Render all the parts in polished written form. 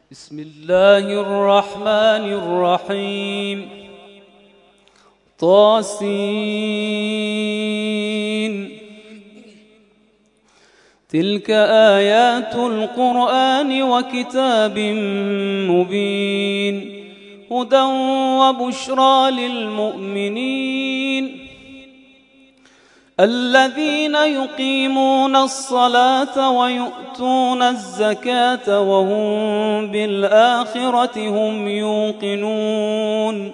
بسم الله الرحمن الرحيم طاسين تلك آيات القرآن وكتاب مبين هدى وبشرى للمؤمنين الذين يقيمون الصلاة ويؤتون الزكاة وهم بالآخرة هم يوقنون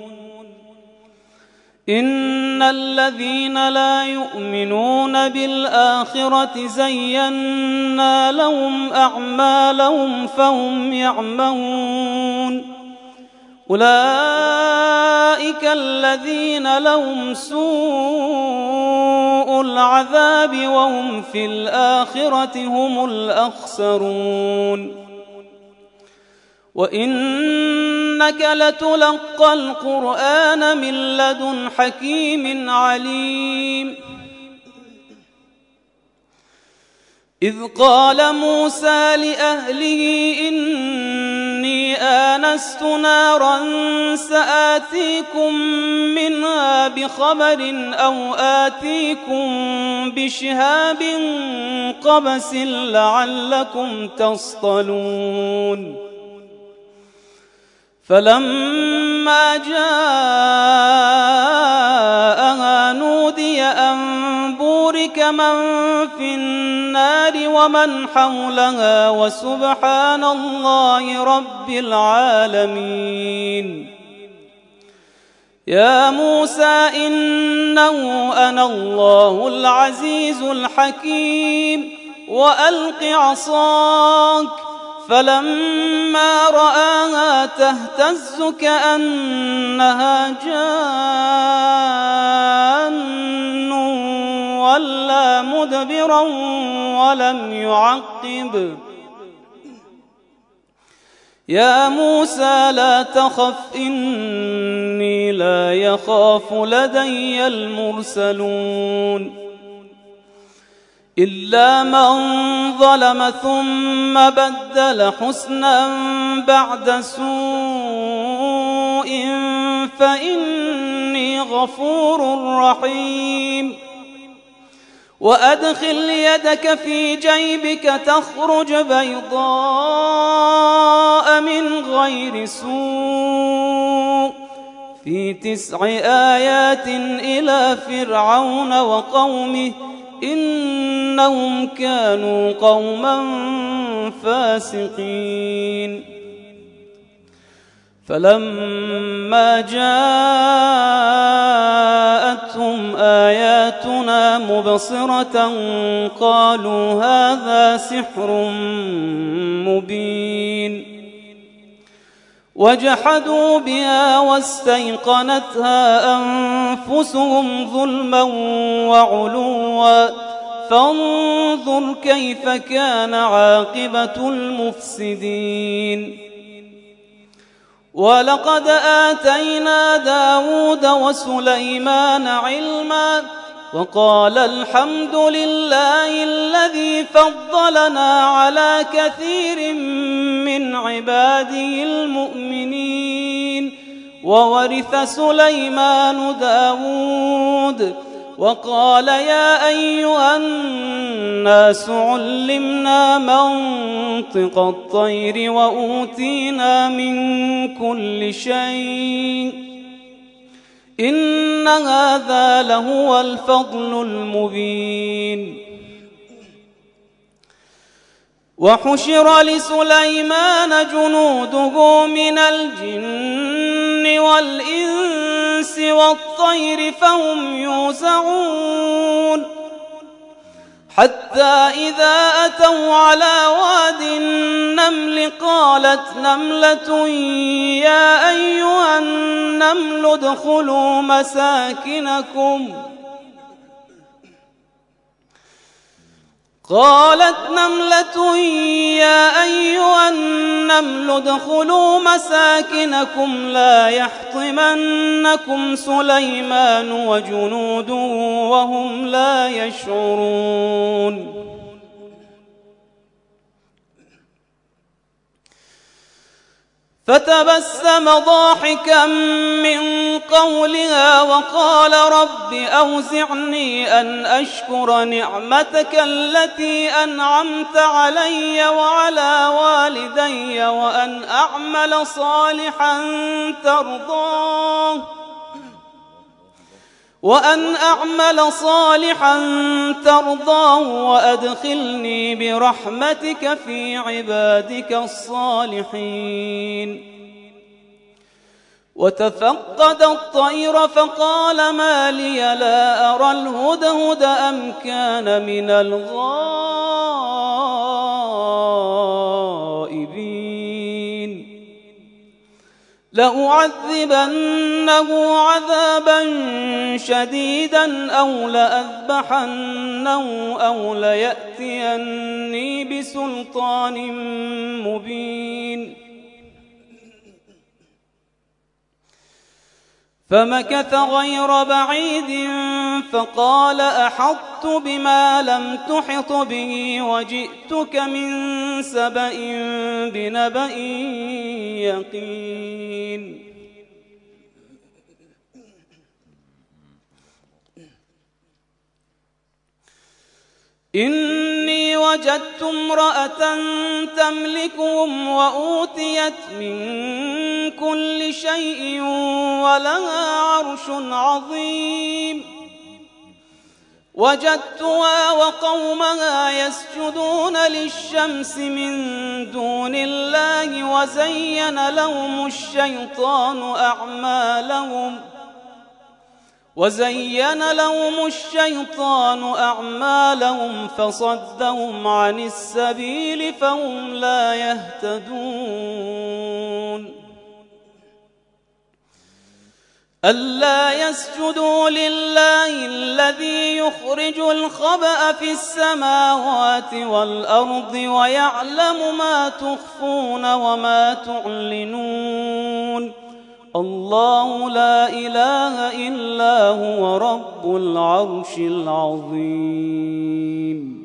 إن الذين لا يؤمنون بالآخرة زينا لهم أعمالهم فهم يعمهون أولئك الذين لهم سوء العذاب وهم في الآخرة هم الأخسرون وإنك لتلقى القرآن من لدن حكيم عليم إذ قال موسى لأهله إني آنست نارا سآتيكم منها بخبر أو آتيكم بشهاب قبس لعلكم تصطلون فلما جاءها نودي أن بورك من في النار ومن حولها وسبحان الله رب العالمين يا موسى إنه أنا الله العزيز الحكيم وألق عصاك فلما رآها تهتز كأنها جان ولا مدبرا ولم يعقب يا موسى لا تخف إني لا يخاف لدي المرسلون إلا من ظلم ثم بدل حسنا بعد سوء فإني غفور رحيم وأدخل يدك في جيبك تخرج بيضاء من غير سوء في 9 آيات إلى فرعون وقومه إنهم كانوا قوما فاسقين فلما جاءتهم آياتنا مبصرة قالوا هذا سحر مبين وجحدوا بها واستيقنتها أنفسهم ظلما وعلوا فانظر كيف كان عاقبة المفسدين ولقد آتينا داود وسليمان علما وقال الحمد لله الذي فضلنا على كثير من عباده المؤمنين وورث سليمان داود وقال يا أيها الناس علمنا منطق الطير وأوتينا من كل شيء إن هذا لهو الفضل المبين وحشر لسليمان جنوده من الجن والإنس والطير فهم يوزعون حتى إذا أتوا على واد النمل قالت نملة يا أيها النمل ادخلوا مساكنكم لا يحطمنكم سليمان وجنوده وهم لا يشعرون فتبسم ضاحكا من قولها وقال رب أوزعني أن أشكر نعمتك التي أنعمت علي وعلى والدي وأن أعمل صالحا ترضاه وأدخلني برحمتك في عبادك الصالحين. وتفقد الطير فقال ما لي لا أرى الهدهد أم كان من الغائبين لأعذبنه عذابا شديدا أو لأذبحنه أو ليأتيني بسلطان مبين. فمكث غير بعيد فقال أحطت بما لم تحط به وجئتك من سبأ بنبأ يقين. إني وجدت امرأة تملكهم وأوتيت من كل شيء ولها عرش عظيم. وجدتها وقومها يسجدون للشمس من دون الله وزين لهم الشيطان أعمالهم فصدهم عن السبيل فهم لا يهتدون. ألا يسجدوا لله الذي يخرج الخبأ في السماوات والأرض ويعلم ما تخفون وما تعلنون. الله لا إله إلا هو رب العرش العظيم.